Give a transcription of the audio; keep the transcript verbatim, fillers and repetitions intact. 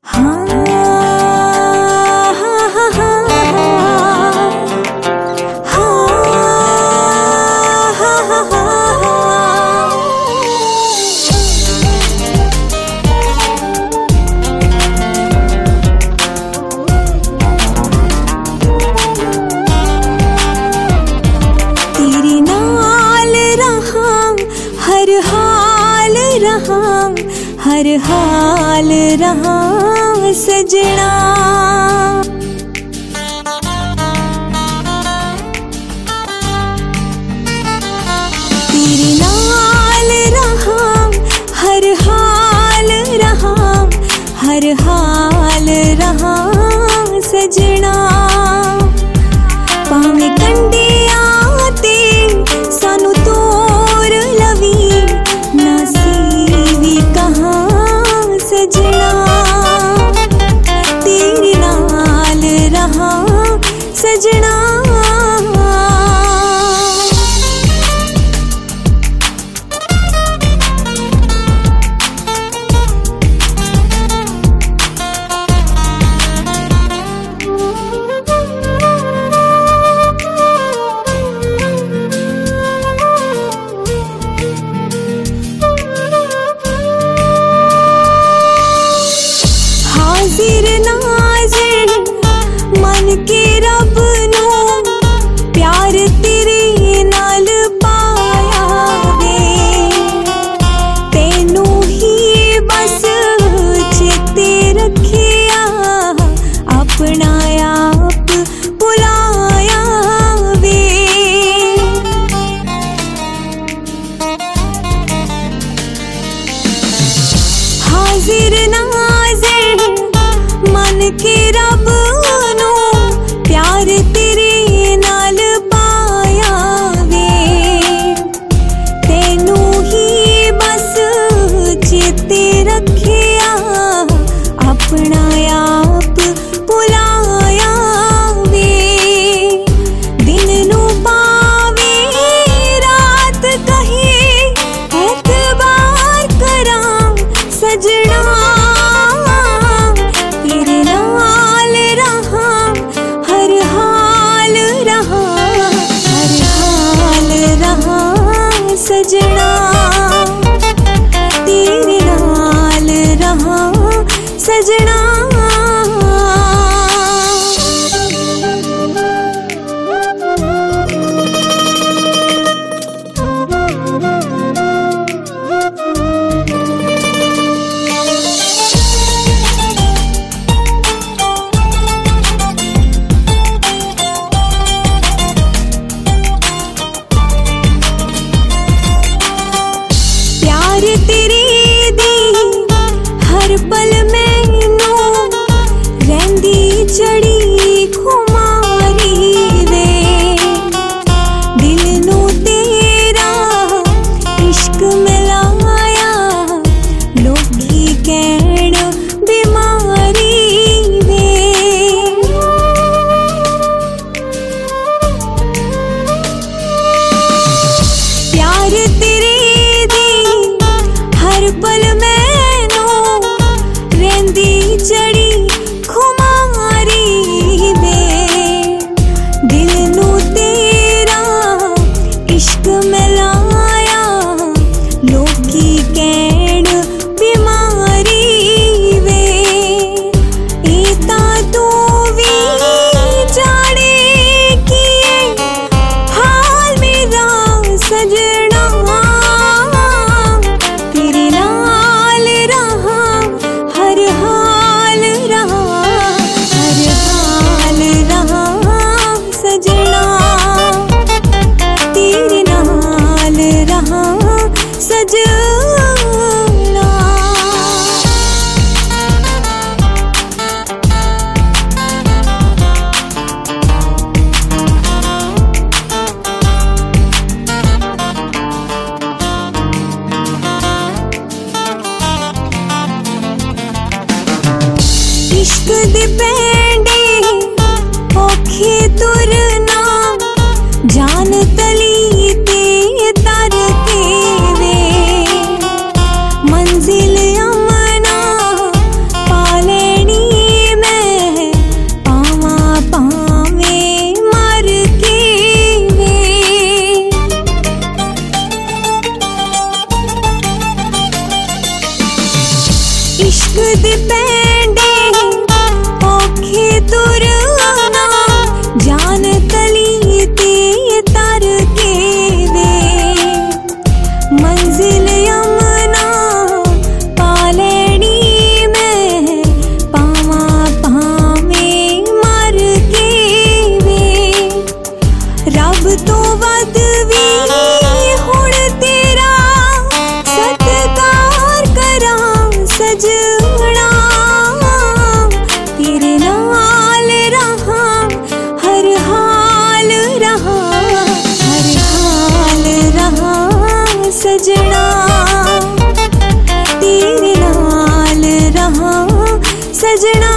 हर हाल रहा सजना, तेरे नाल रहा हर हाल रहा, हर हाल रहा सजना। भावें कंडियां ते सानू तोड़ लवी नसीबी कहाँ सजना, तेरे नाल रहा सजना। हाजिर नाज़िर मन के रब नू प्यार तेरे नाल पाया वे, तेनू ही बस चेते रखिया अपना आप भुलाया वे। हाजिर नाज़िर मन के रब नू प्यार तेरे नाल पाया वे, तेनू ही बस चेते रखिया अपना आप भुलाया वे। दिन नू पावे रात कहे एतबार करां सजना, तेरे नाल रहा हर हाल रहा, हर हाल रहा सजना, तेरे नाल रहा सजना। तेरी दी हर पल मैनू रहिंदी चढ़ी खुमारी वे, दिल नू तेरा इश्क मिलाया लोकी कहण बीमारी वे। प्यार तेरे हर पल मैनू रहिंदी चढ़ी खुमारी वे, दिल नू तेरा इश्क मिलाया लोकी कहण बीमारी वे। ए तां तू भी जाने की हाल मेरा सजना, तेरे नाल रहा हर हाल रहा, हर हाल रहा सजना, तेरे नाल रहा सजना। इश्क दे पैंडे औखे तुरना जान तली ते तर के वे, मंजिल अमना पा लैनी दी पैंडे औखे तुरना जान तली ते तर के वे मंजिल यमुना पालड़ी में पावा पावे मर के वे रब तो वध भी हुण तेरा सत्कार करा सजना तेरे नाल रहा हर हाल रहा हर हाल रहा सजना तेरे नाल रहा सजना।